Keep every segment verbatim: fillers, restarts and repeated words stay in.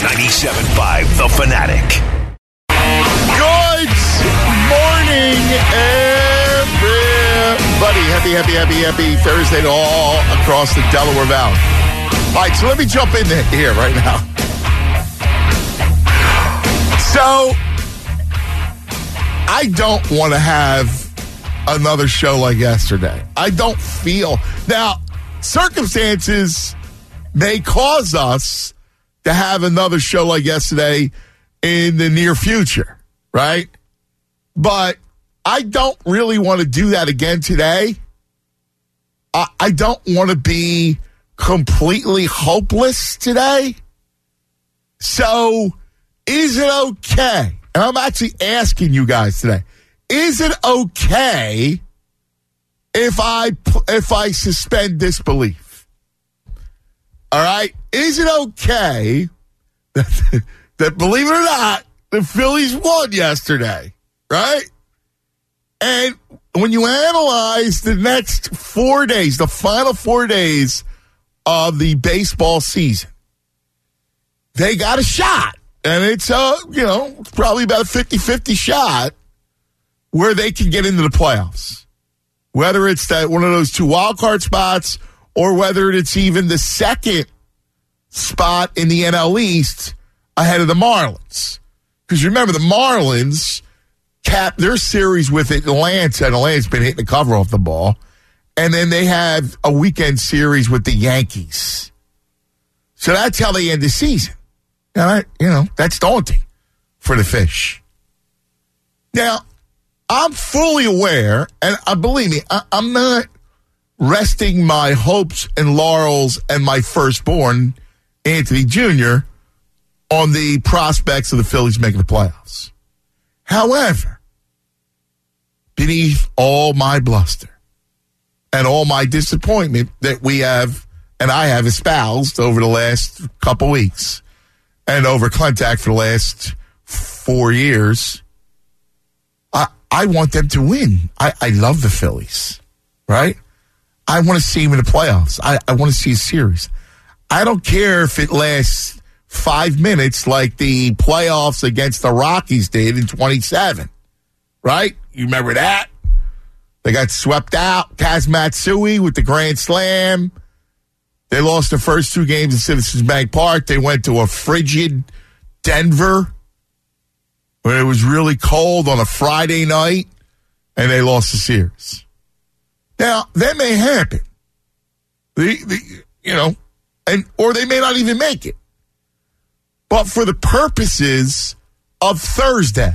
ninety-seven point five The Fanatic. Good morning, everybody. Happy, happy, happy, happy Thursday to all across the Delaware Valley. All right, so let me jump in here right now. So, I don't want to have another show like yesterday. I don't feel... Now, circumstances may cause us to have another show like yesterday in the near future, right? But I don't really want to do that again today. I, I don't want to be completely hopeless today. So, is it okay? And I'm actually asking you guys today, is it okay if I if I suspend disbelief? All right? Is it okay that, that believe it or not, the Phillies won yesterday, right? And when you analyze the next four days, the final four days of the baseball season, they got a shot. And it's, uh, you know, it's probably about a fifty-fifty shot where they can get into the playoffs. Whether it's that one of those two wild card spots or whether it's even the second spot in the N L East ahead of the Marlins. Because remember, the Marlins capped their series with Atlanta, and Atlanta's been hitting the cover off the ball. And then they have a weekend series with the Yankees. So that's how they end the season. And I, you know, that's daunting for the Fish. Now, I'm fully aware, and uh, believe me, I, I'm not resting my hopes and laurels and my firstborn, Anthony Junior, on the prospects of the Phillies making the playoffs. However, beneath all my bluster and all my disappointment that we have, and I have espoused over the last couple weeks, and over Clentac for the last four years, I, I want them to win. I, I love the Phillies, right? I want to see them in the playoffs. I, I want to see a series. I don't care if it lasts five minutes like the playoffs against the Rockies did in twenty-seven, right? You remember that? They got swept out. Kaz Matsui with the grand slam. They lost the first two games at Citizens Bank Park. They went to a frigid Denver where it was really cold on a Friday night, and they lost the series. Now, that may happen. The, the, you know, and or they may not even make it. But for the purposes of Thursday,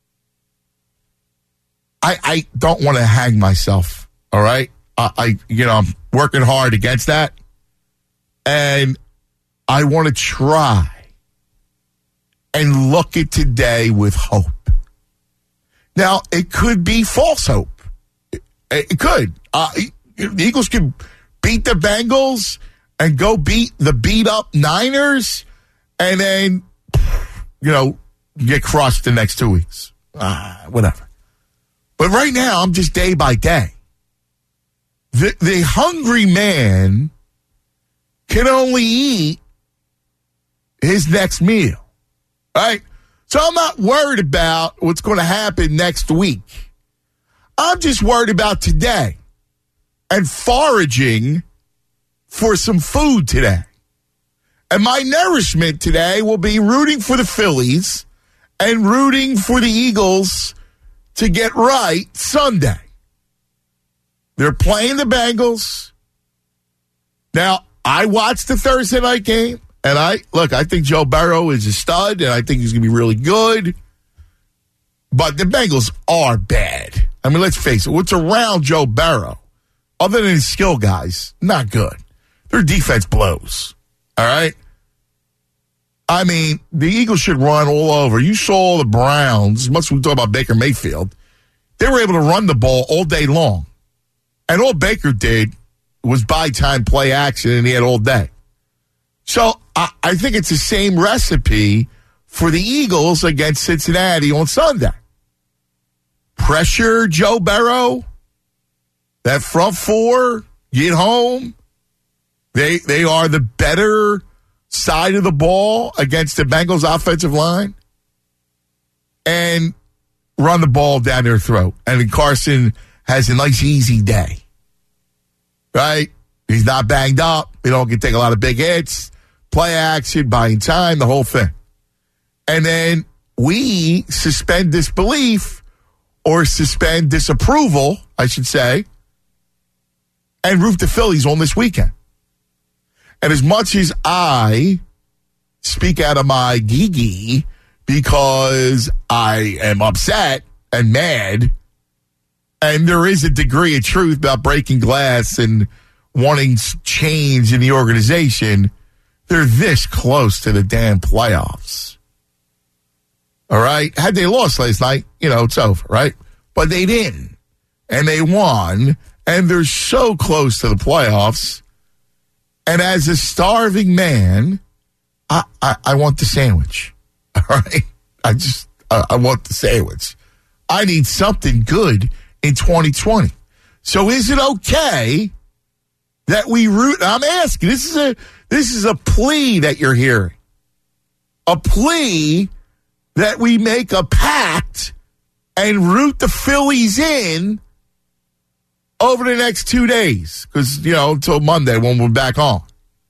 I, I don't want to hang myself, all right? I, I, you know, I'm working hard against that. And I want to try and look at today with hope. Now, it could be false hope. It, it could. Uh, the Eagles could beat the Bengals and go beat the beat-up Niners and then, you know, get crushed the next two weeks. Uh, whatever. But right now, I'm just day by day. The, the hungry man can only eat his next meal, right? So I'm not worried about what's going to happen next week. I'm just worried about today and foraging for some food today. And my nourishment today will be rooting for the Phillies and rooting for the Eagles to get right Sunday. They're playing the Bengals. Now, I watched the Thursday night game, and I, look, I think Joe Burrow is a stud, and I think he's going to be really good. But the Bengals are bad. I mean, let's face it. What's around Joe Burrow, other than his skill guys, not good. Their defense blows, all right? I mean, the Eagles should run all over. You saw the Browns, as much as we talk about Baker Mayfield, they were able to run the ball all day long. And all Baker did was buy time, play action, and he had all day. So I, I think it's the same recipe for the Eagles against Cincinnati on Sunday. Pressure Joe Burrow, that front four, get home. They they are the better side of the ball against the Bengals offensive line and run the ball down their throat. And then Carson has a nice, easy day. Right? He's not banged up. He don't get take a lot of big hits, play action, buying time, the whole thing. And then we suspend disbelief or suspend disapproval, I should say, and root the Phillies on this weekend. And as much as I speak out of my gee-gee because I am upset and mad, and there is a degree of truth about breaking glass and wanting change in the organization, they're this close to the damn playoffs. All right? Had they lost last night, you know, it's over, right? But they didn't. And they won. And they're so close to the playoffs. And as a starving man, I, I, I want the sandwich. All right? I just, I, I want the sandwich. I need something good in twenty twenty. So is it okay that we root? I'm asking. This is a this is a plea that you're hearing. A plea that we make a pact and root the Phillies in over the next two days. Because, you know, until Monday when we're back on.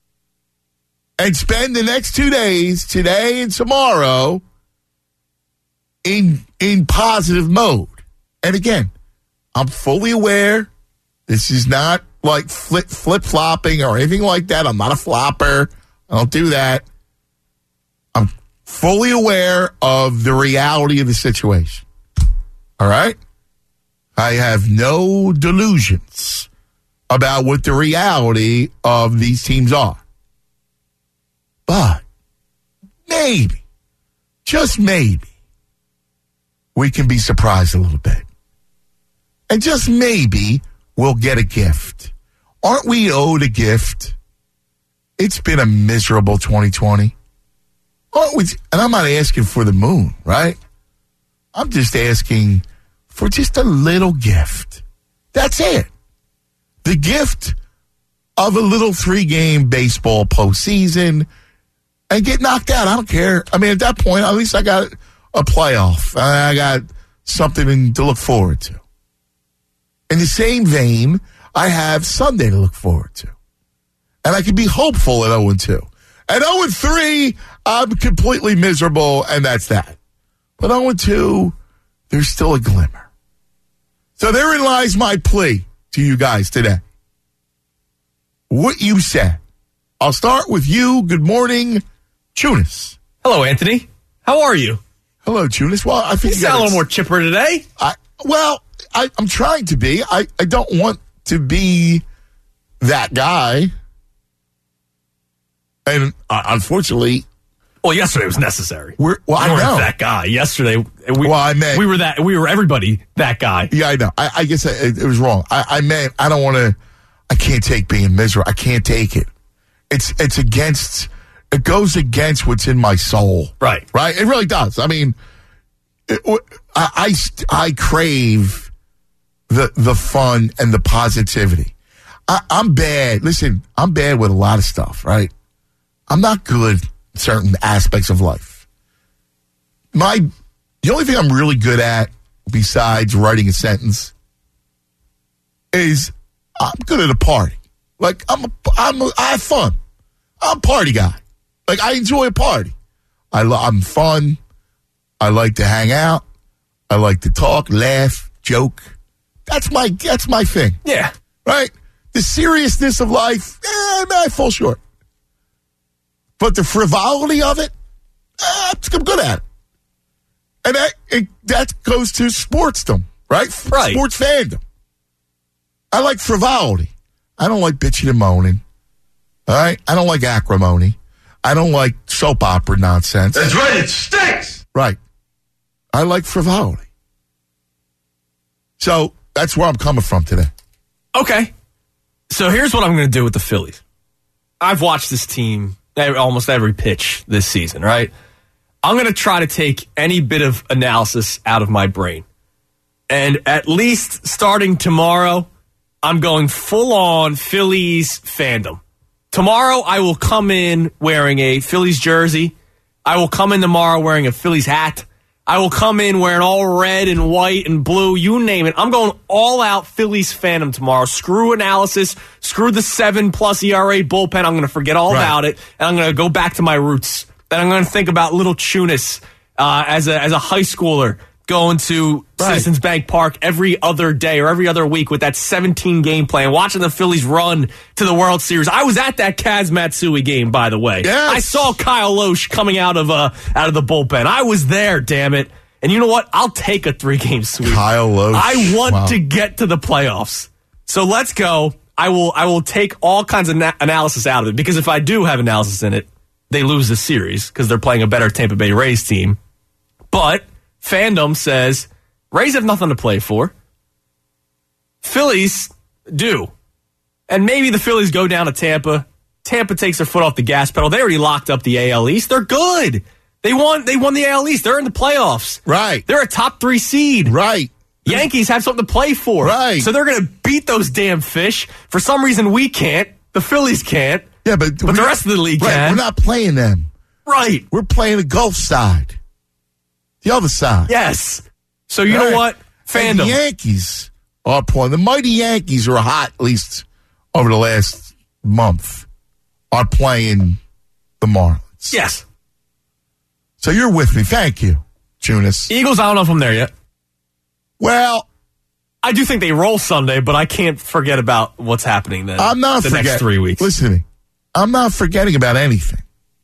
And spend the next two days, today and tomorrow, in in positive mode. And again, I'm fully aware this is not like flip, flip-flopping or anything like that. I'm not a flopper. I don't do that. I'm fully aware of the reality of the situation. All right? I have no delusions about what the reality of these teams are. But maybe, just maybe, we can be surprised a little bit. And just maybe we'll get a gift. Aren't we owed a gift? It's been a miserable twenty twenty. Aren't we? And I'm not asking for the moon, right? I'm just asking for just a little gift. That's it. The gift of a little three-game baseball postseason and get knocked out. I don't care. I mean, at that point, at least I got a playoff. I got something to look forward to. In the same vein, I have Sunday to look forward to. And I can be hopeful at oh and two. At oh and three, I'm completely miserable, and that's that. But oh and two, there's still a glimmer. So therein lies my plea to you guys today. What you said. I'll start with you. Good morning, Chunas. Hello, Anthony. How are you? Hello, Chunas. Well, I think you, you sound a little more chipper today. I, well, I, I'm trying to be. I, I don't want to be that guy. And uh, unfortunately, well, yesterday was necessary. We're, well, we I weren't know that guy. Yesterday, we, well, I meant, we were that. We were everybody that guy. Yeah, I know. I, I guess I, it, it was wrong. I, I meant I don't want to. I can't take being miserable. I can't take it. It's it's against. It goes against what's in my soul. Right. Right. It really does. I mean, it, I, I I crave the the fun and the positivity. I, I'm bad. Listen, I'm bad with a lot of stuff. Right. I'm not good at certain aspects of life. My the only thing I'm really good at, besides writing a sentence, is I'm good at a party. Like I'm a, I'm a, I have fun. I'm a party guy. Like I enjoy a party. I lo- I'm fun. I like to hang out. I like to talk, laugh, joke. That's my that's my thing. Yeah. Right? The seriousness of life, eh, I fall short. But the frivolity of it, eh, I'm good at it. And that, it, that goes to sportsdom, right? Right. Sports fandom. I like frivolity. I don't like bitching and moaning. All right? I don't like acrimony. I don't like soap opera nonsense. That's right, it stinks! Right. I like frivolity. So that's where I'm coming from today. Okay. So here's what I'm going to do with the Phillies. I've watched this team almost every pitch this season, right? I'm going to try to take any bit of analysis out of my brain. And at least starting tomorrow, I'm going full on Phillies fandom. tomorrow I will come in wearing a Phillies jersey. I will come in tomorrow wearing a Phillies hat. I will come in wearing all red and white and blue, you name it. I'm going all out Phillies fandom tomorrow. Screw analysis, screw the seven plus E R A bullpen. I'm going to forget all right. about it, and I'm going to go back to my roots. Then I'm going to think about little Chunas uh, as a as a high schooler going to right. Citizens Bank Park every other day or every other week with that seventeen game plan, watching the Phillies run to the World Series. I was at that Kaz Matsui game, by the way. Yes. I saw Kyle Loesch coming out of uh, out of the bullpen. I was there, damn it. And you know what? I'll take a three-game sweep. Kyle Loesch. I want wow. to get to the playoffs. So let's go. I will I will take all kinds of na- analysis out of it, because if I do have analysis in it, they lose the series because they're playing a better Tampa Bay Rays team. But fandom says Rays have nothing to play for. Phillies do. And maybe the Phillies go down to Tampa. Tampa takes their foot off the gas pedal. They already locked up the A L East. They're good. They won They won the A L East. They're in the playoffs. Right. They're a top three seed. Right. Yankees have something to play for. Right. So they're going to beat those damn fish. For some reason, we can't. The Phillies can't. Yeah, but, but the rest of the league right, can. We're not playing them. Right. We're playing the Gulf side. The other side. Yes. So you right. know what? Fandom. And the Yankees are playing. The mighty Yankees are hot, at least over the last month, are playing the Marlins. Yes. So you're with me. Thank you, Chunas. Eagles, I don't know if I'm there yet. Well, I do think they roll Sunday, but I can't forget about what's happening then. I'm not the forget- next three weeks. Listen to me. I'm not forgetting about anything.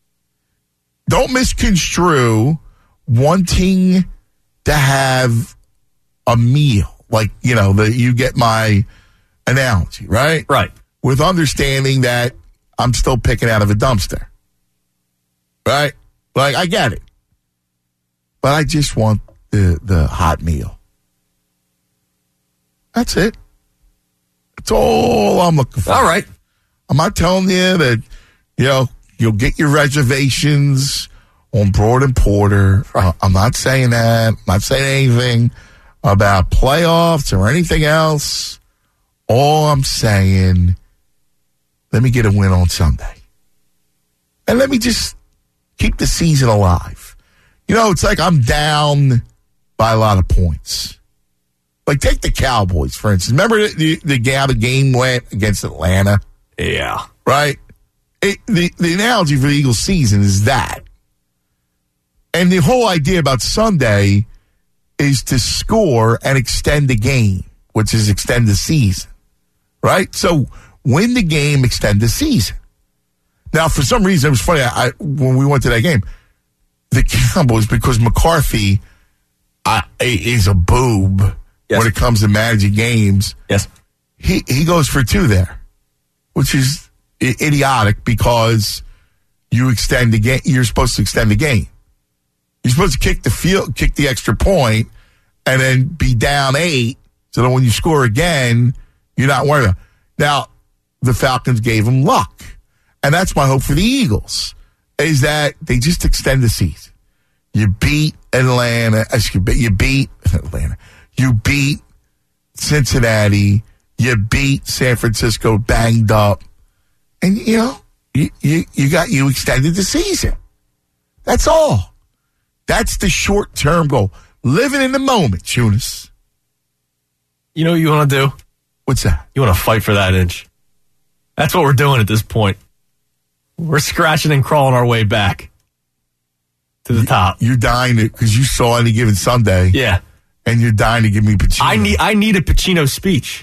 Don't misconstrue wanting to have a meal. Like, you know, the, you get my analogy, right? Right. With understanding that I'm still picking out of a dumpster. Right? Like, I get it. But I just want the, the hot meal. That's it. That's all I'm looking for. All right. I'm not telling you that, you know, you'll get your reservations on Broad and Porter. Uh, I'm not saying that. I'm not saying anything about playoffs or anything else. All I'm saying, let me get a win on Sunday. And let me just keep the season alive. You know, it's like I'm down by a lot of points. Like, take the Cowboys, for instance. Remember the, the, the, how the game went against Atlanta? Yeah. Right? It, the, the analogy for the Eagles season is that. And the whole idea about Sunday is to score and extend the game, which is extend the season. Right? So, win the game, extend the season. Now, for some reason, it was funny. I, when we went to that game, the Cowboys, because McCarthy I, is a boob yes. when it comes to managing games. Yes. He, he goes for two there, which is I- idiotic because you extend the game. You're supposed to extend the game. You're supposed to kick the field, kick the extra point, and then be down eight, so that when you score again, you're not worried about it. Now, the Falcons gave them luck, and that's my hope for the Eagles, is that they just extend the season. You beat Atlanta, you beat Atlanta, you beat Cincinnati, you beat San Francisco banged up, and, you know, you, you, you got, you extended the season. That's all. That's the short-term goal. Living in the moment, Chunas. You know what you want to do? What's that? You want to fight for that inch. That's what we're doing at this point. We're scratching and crawling our way back to the top. You're dying to, because you saw Any Given Sunday. Yeah. And you're dying to give me Pacino. I need, I need a Pacino speech.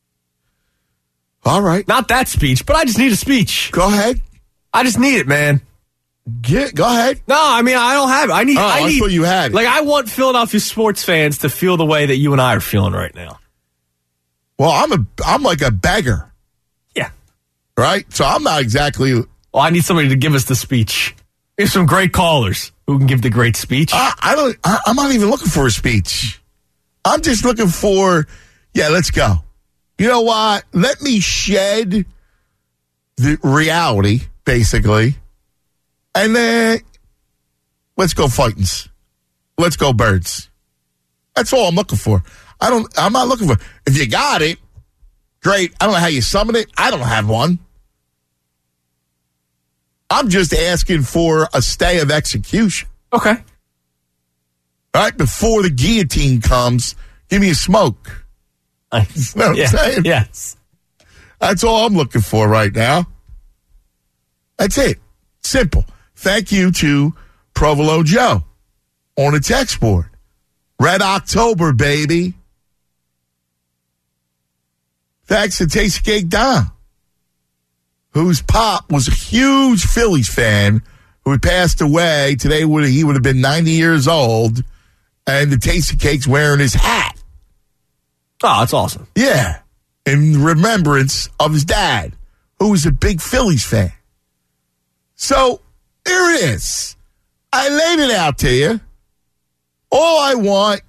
All right. Not that speech, but I just need a speech. Go ahead. I just need it, man. Get, go ahead. No, I mean, I don't have it. I need, oh, I need, I thought you had it. Like, I want Philadelphia sports fans to feel the way that you and I are feeling right now. Well, I'm a, I'm like a beggar. Yeah. Right? So I'm not exactly. Well, I need somebody to give us the speech. We have some great callers who can give the great speech. I, I don't, I, I'm not even looking for a speech. I'm just looking for, yeah, let's go. You know what? Let me shed the reality, basically. And then let's go Fightins. Let's go Birds. That's all I'm looking for. I don't, I'm not looking for, if you got it, great. I don't know how you summon it. I don't have one. I'm just asking for a stay of execution. Okay. All right, before the guillotine comes, give me a smoke. Nice. You know what yeah. I'm saying? Yes. That's all I'm looking for right now. That's it. Simple. Thank you to Provolone Joe on the text board. Red October, baby. Thanks to Tasty Cake Don, whose pop was a huge Phillies fan, who had passed away. Today would he would have been ninety years old, and the Tasty Cake's wearing his hat. Oh, that's awesome. Yeah, in remembrance of his dad, who was a big Phillies fan. So, there it is. I laid it out to you. All I want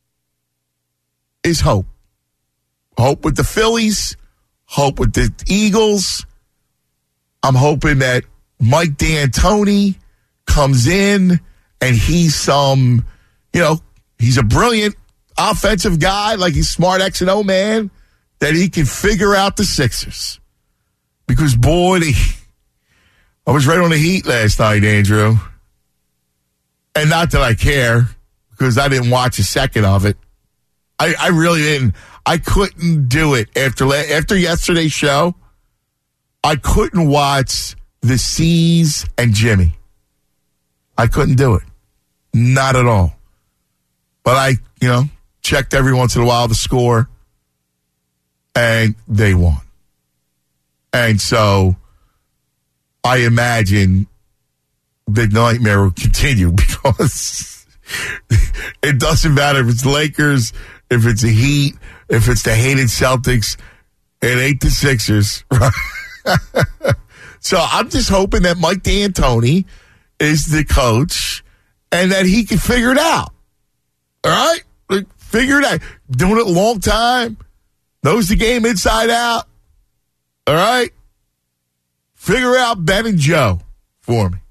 is hope. Hope with the Phillies. Hope with the Eagles. I'm hoping that Mike D'Antoni comes in and he's some, you know, he's a brilliant offensive guy, like he's smart X and O man, that he can figure out the Sixers. Because, boy, they, I was right on the Heat last night, Andrew. And not that I care, because I didn't watch a second of it. I, I really didn't. I couldn't do it after after yesterday's show. I couldn't watch the C's and Jimmy. I couldn't do it. Not at all. But I, you know, checked every once in a while the score, and they won. And so I imagine the nightmare will continue, because it doesn't matter if it's Lakers, if it's the Heat, if it's the hated Celtics, it ain't the Sixers. Right? So I'm just hoping that Mike D'Antoni is the coach and that he can figure it out. All right? Like, figure it out. Doing it a long time. Knows the game inside out. All right? Figure out Ben and Joe for me.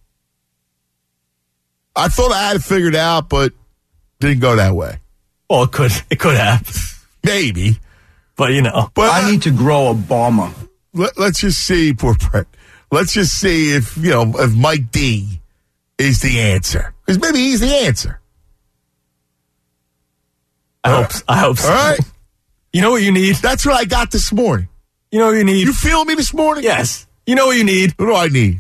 I thought I had it figured out, but didn't go that way. Well, it could it could happen. Maybe. But, you know. But I need to grow a bomber. Let, let's just see, poor Brett. Let's just see if, you know, if Mike D is the answer. Because maybe he's the answer. I hope I hope so. All right. You know what you need? That's what I got this morning. You know what you need? You feel me this morning? Yes. You know what you need? What do I need?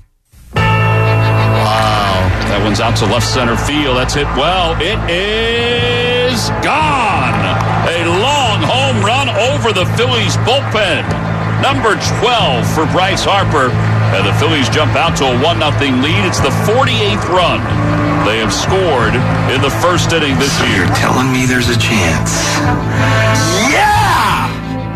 Wow. That one's out to left center field. That's hit well. It is gone. A long home run over the Phillies bullpen. Number twelve for Bryce Harper. And the Phillies jump out to a one nothing lead. It's the forty-eighth run they have scored in the first inning this year. You're telling me there's a chance. Yeah!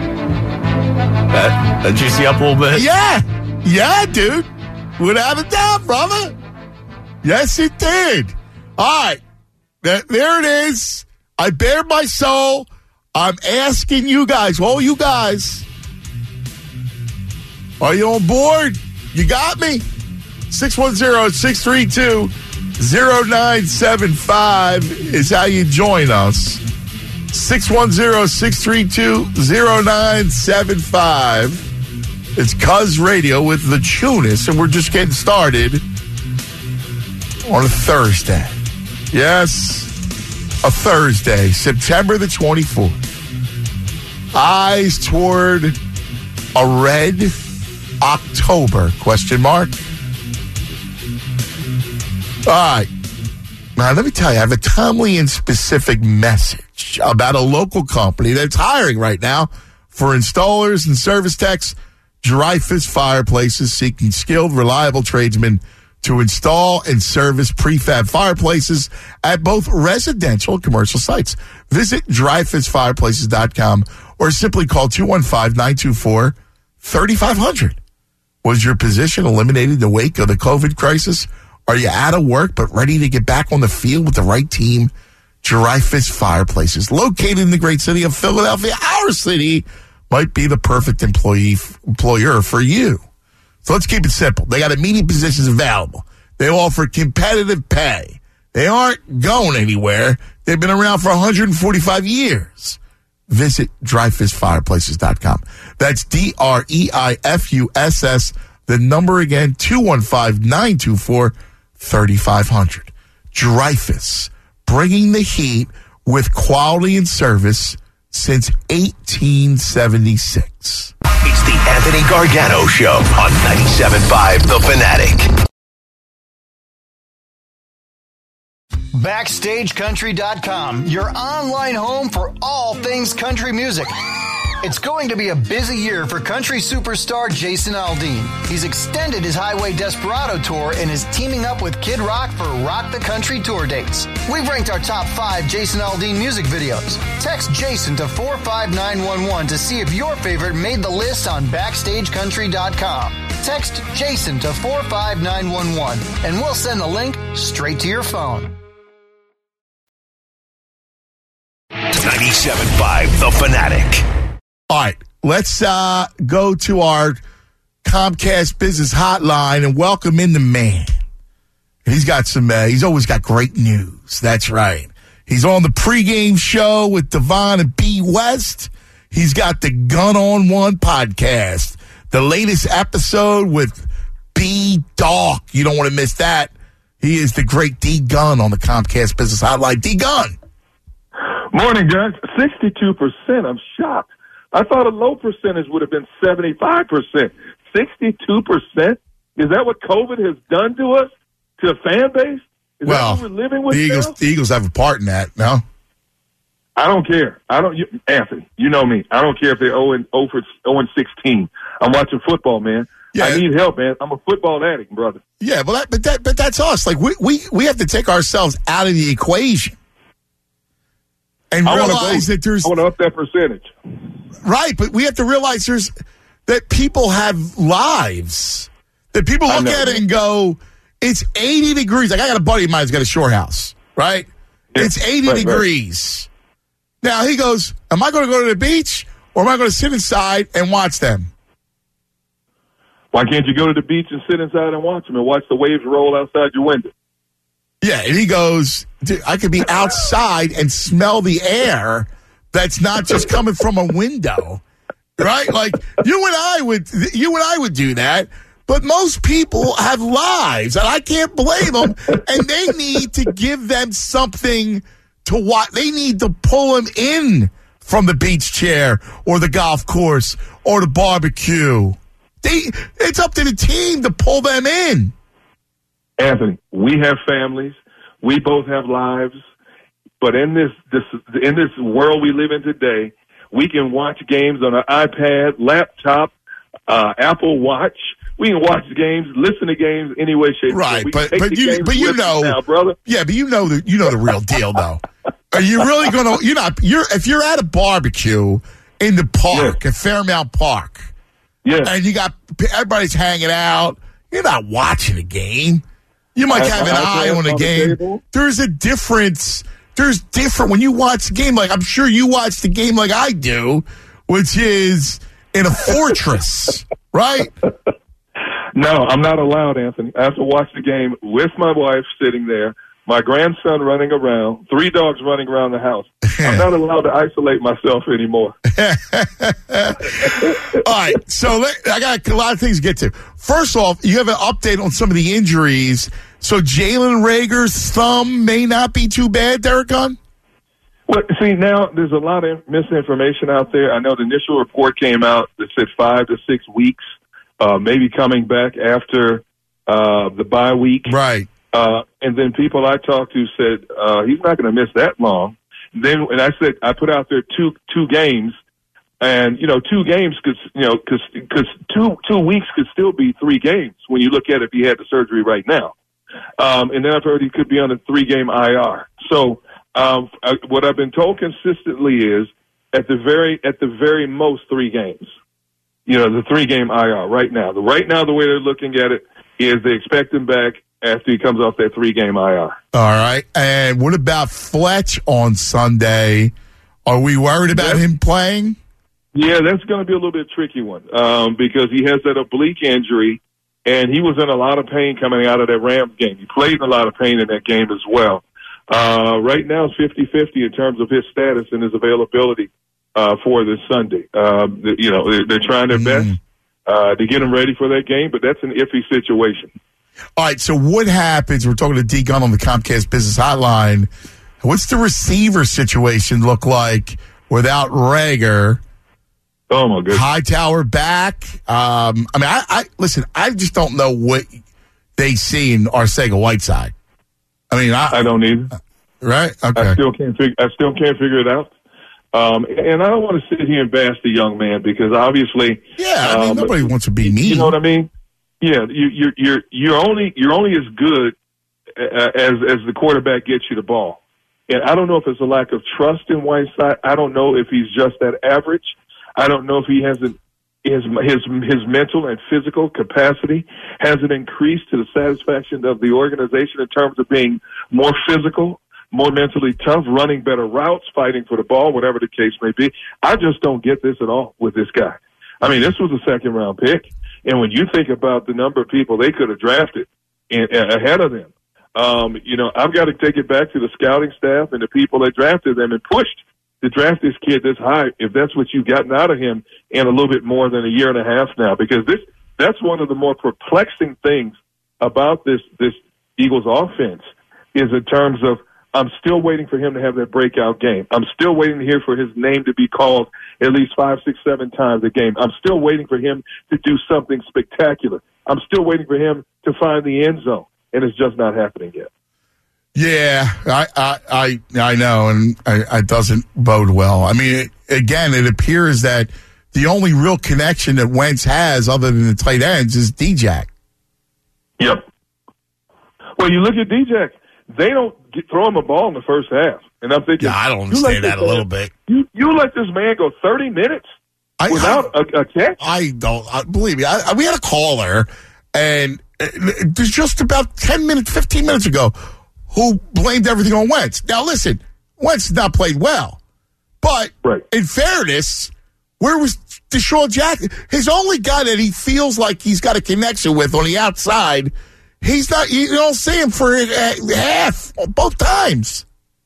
That, that juicy up a little bit? Yeah. Yeah, dude. Without a doubt, brother. Yes, it did. All right. There, there it is. I bare my soul. I'm asking you guys, all you guys, are you on board? You got me? six one zero, six three two, zero nine seven five is how you join us. six one zero, six three two, zero nine seven five. It's Cuz Radio with the Tunis, and we're just getting started on a Thursday. Yes, a Thursday, September the twenty-fourth. Eyes toward a red October, question mark. All right. Now, let me tell you, I have a timely and specific message about a local company that's hiring right now for installers and service techs. Dreyfuss Fireplaces, seeking skilled, reliable tradesmen to install and service prefab fireplaces at both residential and commercial sites. Visit dreyfuss fireplaces dot com or simply call two one five, nine two four, three five zero zero. Was your position eliminated in the wake of the COVID crisis? Are you out of work but ready to get back on the field with the right team? Dreyfuss Fireplaces, located in the great city of Philadelphia, our city, might be the perfect employee employer for you. So let's keep it simple. They got immediate positions available. They offer competitive pay. They aren't going anywhere. They've been around for one hundred forty-five years. Visit dreyfuss fireplaces dot com. That's D R E I F U S S The number again, two one five, nine two four, three five zero zero. Dreyfuss, bringing the heat with quality and service since eighteen seventy-six. It's the Anthony Gargano Show on ninety-seven point five The Fanatic. Backstage Country dot com, your online home for all things country music. It's going to be a busy year for country superstar Jason Aldean. He's extended his Highway Desperado tour and is teaming up with Kid Rock for Rock the Country tour dates. We've ranked our top five Jason Aldean music videos. Text Jason to four five nine one one to see if your favorite made the list on Backstage Country dot com. Text Jason to four five nine one one and we'll send the link straight to your phone. ninety-seven point five The Fanatic. All right, let's uh, go to our Comcast Business Hotline and welcome in the man. He's got some, uh, he's always got great news. That's right. He's on the pregame show with Devon and B. West. He's got the Gun on One podcast, the latest episode with B. Doc. You don't want to miss that. He is the great D. Gun on the Comcast Business Hotline. D. Gun. Morning, guys. sixty-two percent. I'm shocked. I thought a low percentage would have been seventy-five percent. sixty-two percent? Is that what COVID has done to us, to a fan base? Is well, that what we're living with the Eagles, now? the Eagles have a part in that, no? I don't care. I don't. You, Anthony, you know me. I don't care if they're oh and sixteen. I'm watching football, man. Yeah. I need help, man. I'm a football addict, brother. Yeah, well, that, but that, but that's us. Like we, we, we have to take ourselves out of the equation and I realize go, that there's I want to up that percentage. Right, but we have to realize there's that people have lives. That people look at it and go, it's eighty degrees. Like I got a buddy of mine who's got a shore house, right? Yeah, it's eighty right, degrees. Right. Now he goes, am I going to go to the beach or am I going to sit inside and watch them? Why can't you go to the beach and sit inside and watch them and watch the waves roll outside your window? Yeah, and he goes, dude, I could be outside and smell the air that's not just coming from a window, right? Like you and I would, you and I would do that, but most people have lives, and I can't blame them. And they need to give them something to watch. They need to pull them in from the beach chair or the golf course or the barbecue. They, it's up to the team to pull them in. Anthony, we have families. We both have lives. But in this, this in this world we live in today, we can watch games on an iPad, laptop, uh, Apple Watch. We can watch games, listen to games any way, shape, right? we But but you but you know, now, brother. Yeah, but you know the you know the real deal, though. Are you really gonna? You're not. You're if you're at a barbecue in the park yeah. at Fairmount Park, yeah, and you got everybody's hanging out. You're not watching a game. You might I, have an I, eye on a game. The There's a difference. There's different when you watch the game. Like I'm sure you watch the game like I do, which is in a fortress, right? No, I'm not allowed, Anthony. I have to watch the game with my wife sitting there, my grandson running around, three dogs running around the house. I'm not allowed to isolate myself anymore. All right, so let, I got a lot of things to get to. First off, you have an update on some of the injuries. So Jalen Reagor's thumb may not be too bad, Derek Gunn? Well, see, now there's a lot of misinformation out there. I know the initial report came out that said five to six weeks, uh, maybe coming back after uh, the bye week. Right. Uh, and then people I talked to said uh, he's not going to miss that long. Then, and I said I put out there two two games, and you know two games could you know because because two two weeks could still be three games when you look at it if he had the surgery right now. Um, and then I've heard he could be on a three game I R. So um, I, what I've been told consistently is at the very at the very most three games. You know the three game I R right now. The right now the way they're looking at it is they expect him back after he comes off that three-game I R. All right. And what about Fletch on Sunday? Are we worried about that's, him playing? Yeah, that's going to be a little bit tricky one um, because he has that oblique injury, and he was in a lot of pain coming out of that Rams game. He played in a lot of pain in that game as well. Uh, right now it's fifty-fifty in terms of his status and his availability uh, for this Sunday. Uh, you know, they're, they're trying their mm. best. uh, to get him ready for that game, but that's an iffy situation. All right, so what happens? We're talking to D. Gunn on the Comcast Business Hotline. What's the receiver situation look like without Reagor? Oh, my goodness. Hightower back. Um, I mean, I, I listen, I just don't know what they see in Arcega-Whiteside. I mean, I, I don't either. Right? Okay. I still can't figure. I still can't figure it out. Um, and I don't want to sit here and bash the young man because obviously, yeah, I mean, um, nobody wants to be mean. You know what I mean? Yeah, you, you're you're you're only you're only as good as as the quarterback gets you the ball. And I don't know if it's a lack of trust in Whiteside. I don't know if he's just that average. I don't know if he hasn't his his his mental and physical capacity hasn't increased to the satisfaction of the organization in terms of being more physical, more mentally tough, running better routes, fighting for the ball, whatever the case may be. I just don't get this at all with this guy. I mean, this was a second-round pick, and when you think about the number of people they could have drafted in, ahead of them, um, you know, I've got to take it back to the scouting staff and the people that drafted them and pushed to draft this kid this high, if that's what you've gotten out of him in a little bit more than a year and a half now, because this that's one of the more perplexing things about this this Eagles offense is in terms of I'm still waiting for him to have that breakout game. I'm still waiting to hear for his name to be called at least five, six, seven times a game. I'm still waiting for him to do something spectacular. I'm still waiting for him to find the end zone, and it's just not happening yet. Yeah, I I I, I know, and I, it doesn't bode well. I mean, it, again, it appears that the only real connection that Wentz has, other than the tight ends, is D-Jack. Yep. Well, you look at D-Jack. They don't get, throw him a ball in the first half. And I'm thinking, yeah, I don't understand that a little bit. You you let this man go thirty minutes I, without I, a, a catch? I don't. I, believe me, I, we had a caller, and there's just about ten minutes, fifteen minutes ago, who blamed everything on Wentz. Now, listen, Wentz has not played well. But right. in fairness, where was Deshaun Jackson? His only guy that he feels like he's got a connection with on the outside, he's not, you don't see him for half, both times.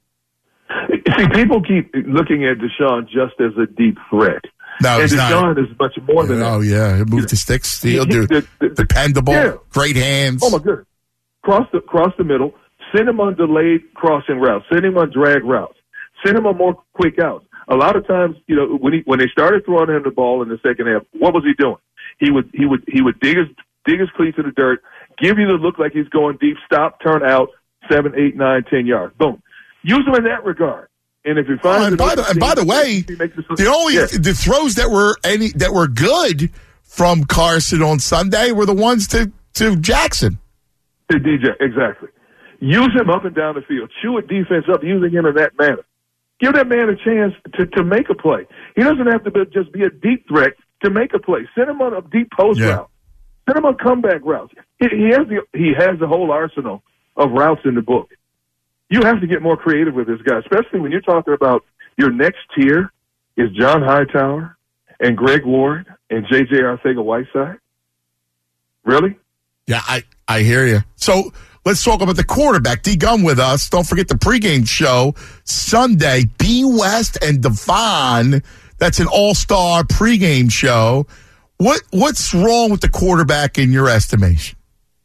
See, people keep looking at Deshaun just as a deep threat. No, and he's Deshaun not. is much more than oh, that. Oh, yeah. He'll move the sticks. He'll do the, the, the, dependable, yeah. great hands. Oh, my goodness. Cross the, cross the middle. Send him on delayed crossing routes. Send him on drag routes. Send him on more quick outs. A lot of times, you know, when he when they started throwing him the ball in the second half, what was he doing? He would he would he would dig his dig his cleats in the dirt, give you the look like he's going deep, stop, turn out, seven, eight, nine, ten yards. Boom. Use him in that regard. And if you find, oh, and, by the, and by the way, the only yeah. the throws that were any that were good from Carson on Sunday were the ones to to Jackson. To D J, exactly. Use him up and down the field. Chew a defense up using him in that manner. Give that man a chance to, to make a play. He doesn't have to be, just be a deep threat to make a play. Send him on a deep post yeah. route. Send him on comeback routes. He, he has the he has the whole arsenal of routes in the book. You have to get more creative with this guy, especially when you're talking about your next tier is John Hightower and Greg Ward and J J Arcega-Whiteside. Really? Yeah, I, I hear you. So let's talk about the quarterback. D. Gunn with us. Don't forget the pregame show Sunday. B. West and Devon. That's an all-star pregame show. What What's wrong with the quarterback in your estimation?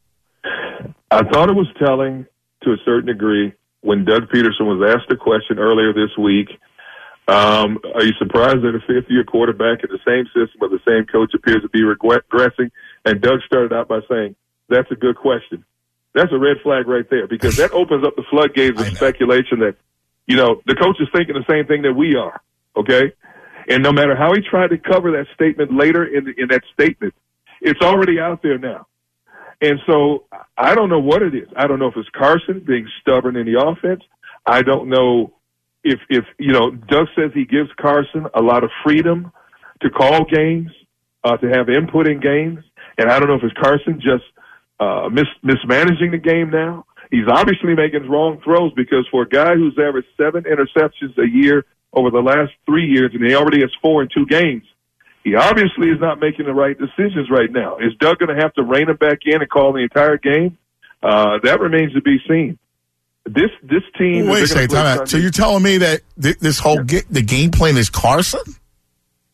I thought it was telling to a certain degree when Doug Peterson was asked a question earlier this week. Um, are you surprised that a fifth-year quarterback in the same system with the same coach appears to be regressing? And Doug started out by saying, that's a good question. That's a red flag right there because that opens up the floodgates of speculation that, you know, the coach is thinking the same thing that we are, okay? And no matter how he tried to cover that statement later in the, in that statement, it's already out there now. And so I don't know what it is. I don't know if it's Carson being stubborn in the offense. I don't know if, if you know, Doug says he gives Carson a lot of freedom to call games, uh, to have input in games. And I don't know if it's Carson just uh, mis- mismanaging the game now. He's obviously making wrong throws because for a guy who's averaged seven interceptions a year over the last three years, and he already has four in two games, he obviously is not making the right decisions right now. Is Doug going to have to rein him back in and call the entire game? Uh, that remains to be seen. This this team. Well, wait a second, time out. So you're telling me that th- this whole yeah. get, the game plan is Carson?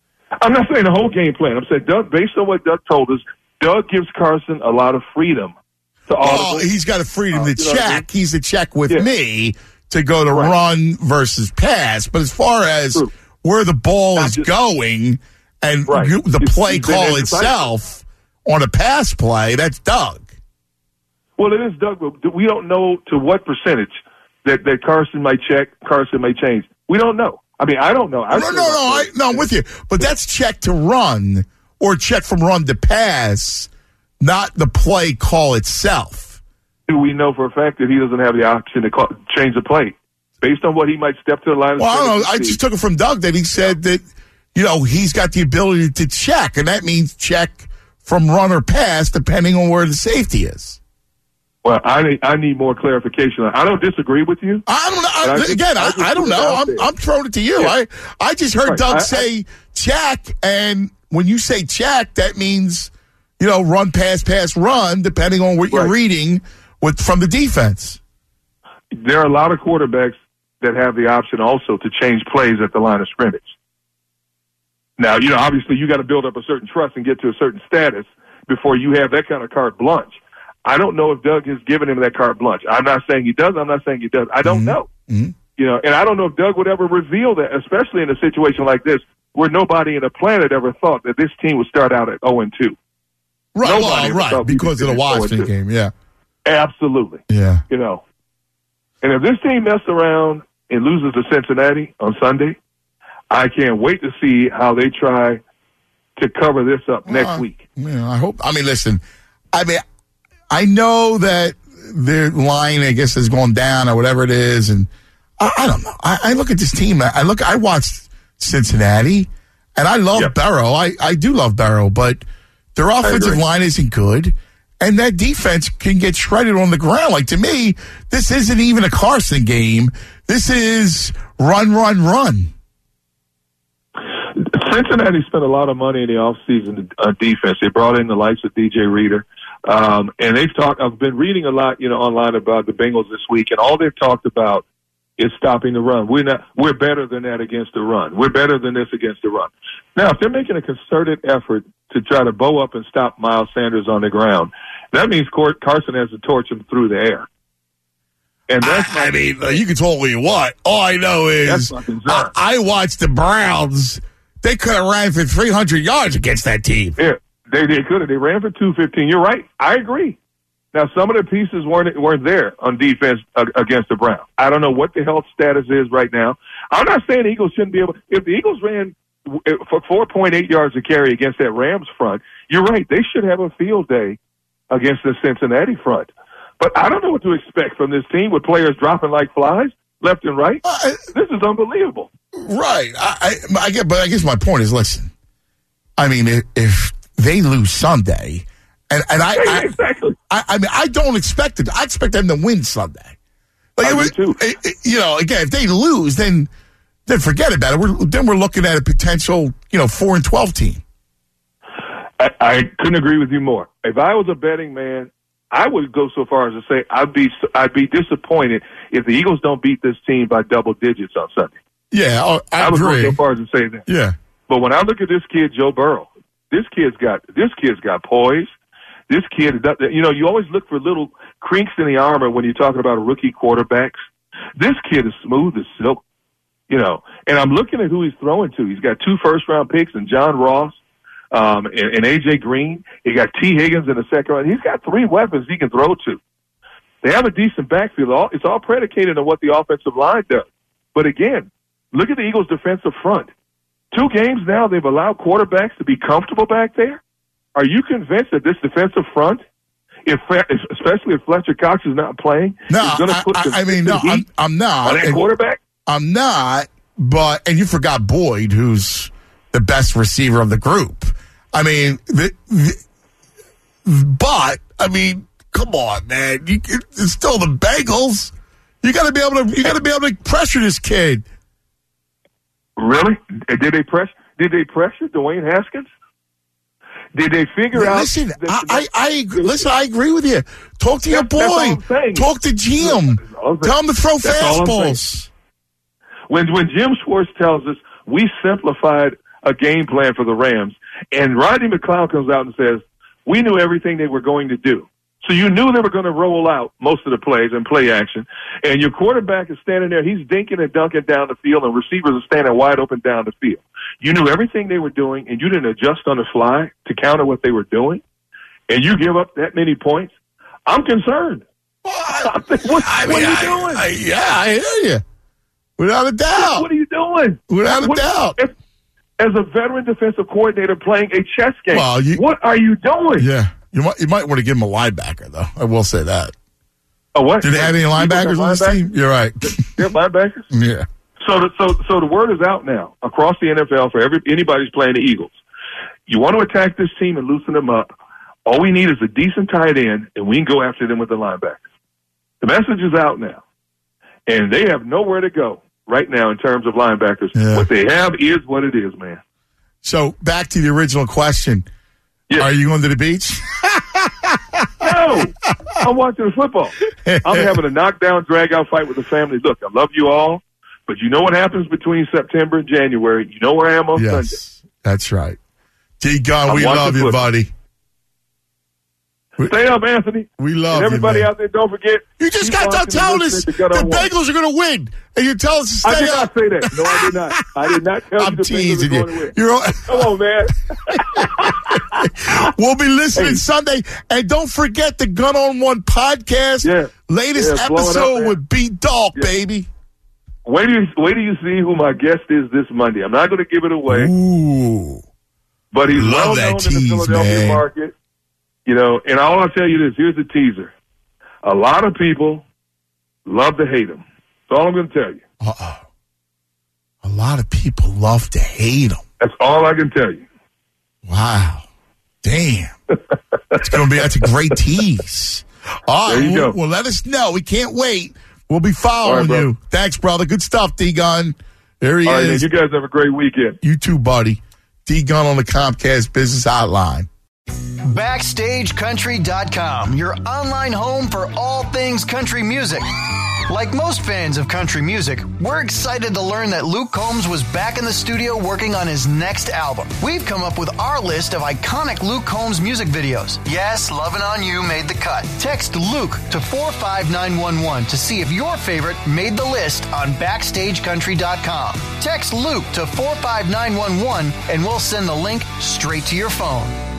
I'm not saying the whole game plan. I'm saying Doug, based on what Doug told us, Doug gives Carson a lot of freedom to Oh, he's got a freedom uh, to you know check. I mean? He's a check with yeah. me to go to right. run versus pass. But as far as True. where the ball Not is just, going and right. you, the He's- play he's been call indecisive. itself on a pass play, that's Doug. Well, it is Doug, but we don't know to what percentage that, that Carson might check, Carson may change. We don't know. I mean, I don't know. I No, no, no, I, no, I'm with you. But that's check to run or check from run to pass, not the play call itself. Do we know for a fact that he doesn't have the option to call, change the play based on what he might step to the line? Well, I don't know. I see? just took it from Doug that he said that, you know, he's got the ability to check, and that means check from run or pass depending on where the safety is. Well, I need, I need more clarification. I don't disagree with you. I don't know. I I, just- again, I I, just I don't put it know. out I'm, there. I'm throwing it to you. Yeah. I, I just heard Right. Doug I- say check, and when you say check, that means, you know, run, pass, pass, run, depending on what you're Right. reading with from the defense. There are a lot of quarterbacks that have the option also to change plays at the line of scrimmage. Now, you know, obviously you got to build up a certain trust and get to a certain status before you have that kind of carte blanche. I don't know if Doug has given him that carte blanche. I'm not saying he does. I'm not saying he does. I don't Mm-hmm. know. Mm-hmm. You know, and I don't know if Doug would ever reveal that, especially in a situation like this where nobody in the planet ever thought that this team would start out at oh and two. Right, Nobody well, ever right, thought we because would of the finish Washington oh and two. game, yeah. Absolutely. Yeah. You know, and if this team messes around and loses to Cincinnati on Sunday, I can't wait to see how they try to cover this up next Uh, week. Yeah, I hope. I mean, listen. I mean, I know that their line, I guess, has gone down or whatever it is, and I, I don't know. I, I look at this team. I look. I watched Cincinnati, and I love Yep. Burrow. I, I do love Burrow, but their offensive agree. line isn't good, and that defense can get shredded on the ground. Like, to me, this isn't even a Carson game. This is run, run, run. Cincinnati spent a lot of money in the offseason on defense. They brought in the likes of D J Reader. Um, and they've talked, I've been reading a lot, you know, online about the Bengals this week, and all they've talked about is stopping the run. We're not, we're better than that against the run. We're better than this against the run. Now, if they're making a concerted effort to try to bow up and stop Miles Sanders on the ground, that means Carson has to torch him through the air. And that's I, I mean, you can tell me what. All I know is That's my concern. I, I watched the Browns. They could have ran for three hundred yards against that team. Yeah, they they could have. They ran for two fifteen. You're right. I agree. Now, some of the pieces weren't weren't there on defense uh, against the Browns. I don't know what the health status is right now. I'm not saying the Eagles shouldn't be able. If the Eagles ran for four point eight yards a carry against that Rams front, you're right. They should have a field day against the Cincinnati front. But I don't know what to expect from this team with players dropping like flies left and right. Uh, This is unbelievable. Right. I, I, I get, but I guess my point is, listen. I mean, if, if they lose Sunday, and and I, I, exactly. I, I mean, I don't expect it. I expect them to win Sunday. Like, I it do was- too. it- it- you know, again, if they lose, then then forget about it. We're, then we're looking at a potential, you know, four and twelve team. I, I couldn't agree with you more. If I was a betting man, I would go so far as to say I'd be I'd be disappointed if the Eagles don't beat this team by double digits on Sunday. Yeah, oh, I, I would agree. go so far as to say that. Yeah. But when I look at this kid, Joe Burrow, this kid's got this kid's got poise. This kid, you know, you always look for little crinks in the armor when you're talking about rookie quarterbacks. This kid is smooth as silk, you know. And I'm looking at who he's throwing to. He's got two first round picks and John Ross. Um, and, and A J Green. He got T. Higgins in the second round. He's got three weapons he can throw to. They have a decent backfield. All, it's all predicated on what the offensive line does. But again, look at the Eagles' defensive front. Two games now, they've allowed quarterbacks to be comfortable back there. Are you convinced that this defensive front, if especially if Fletcher Cox is not playing, No, is going to put I, the I, I mean, no, I'm, I'm not. on that And- quarterback? I'm not, but, and you forgot Boyd, who's the best receiver of the group. I mean, the, the, but, I mean, come on, man. You, it's still the Bengals. You got to be able to, you got to be able to pressure this kid. Really? Did they press? Did they pressure Dwayne Haskins? Did they figure out? Listen, that- I, I, I agree. Listen, I agree with you. Talk to your That's- that's all boy. I'm saying. Talk to Jim. That's all I'm saying. Tell him to throw That's all I'm fastballs. When when Jim Schwartz tells us we simplified a game plan for the Rams. And Rodney McLeod comes out and says, we knew everything they were going to do. So you knew they were going to roll out most of the plays and play action. And your quarterback is standing there. He's dinking and dunking down the field, and receivers are standing wide open down the field. You knew everything they were doing, and you didn't adjust on the fly to counter what they were doing, and you give up that many points. I'm concerned. What? what, I what mean, are you I, doing? I, yeah, I hear you. Without a doubt. What are you doing? Without a what, doubt. If, as a veteran defensive coordinator playing a chess game, well, you, what are you doing? Yeah. You might you might want to give him a linebacker, though. I will say that. Oh, what? Do they have any linebackers on this team? You're right. Yeah, linebackers? Yeah. So the, so, so the word is out now across the N F L for every anybody's playing the Eagles. You want to attack this team and loosen them up, all we need is a decent tight end, and we can go after them with the linebackers. The message is out now, and they have nowhere to go right now in terms of linebackers. Yeah. What they have is what it is, man. So back to the original question. Yes. Are you going to the beach? No, I'm watching football. I'm having a knockdown, drag-out fight with the family. Look, I love you all, but you know what happens between September and January. You know where I am on Yes, Sunday. that's right. D. Gun, I'm we watching love you, football. buddy. Stay up, Anthony. We love and everybody you, man. out there, don't forget. You just keep got done watching telling and us listening the to Gut on One. Bengals are going to win, and you tell us to stay I did up. not say that. No, I did not. I did not tell I'm you the teasing Bengals are you. going to win. You're all- Come on, man. We'll be listening Hey. Sunday. And don't forget the Gun on One podcast. Yeah. Latest Yeah, blow it up, episode man. with B Dog, Yeah. baby. Wait till you wait till you see who my guest is this Monday. I'm not going to give it away, Ooh. but he's Love well that known in tease, the Philadelphia man. market. You know, and all I'll tell you this: here's the teaser. A lot of people love to hate him. That's all I'm going to tell you. Uh-oh. A lot of people love to hate him. That's all I can tell you. Wow. Damn. It's going to be, that's a great tease. All right. There you well, go. well, let us know. We can't wait. We'll be following All right, you. Thanks, brother. Good stuff, D-Gun. There he All right, man, is. you guys have a great weekend. You too, buddy. D-Gun on the Comcast Business Hotline. Backstage Country dot com, your online home for all things country music. Like most fans of country music, we're excited to learn that Luke Combs was back in the studio working on his next album. We've come up with our list of iconic Luke Combs music videos. Yes, Lovin' On You made the cut. Text Luke to four five nine one one to see if your favorite made the list on Backstage Country dot com. Text Luke to four five nine one one and we'll send the link straight to your phone.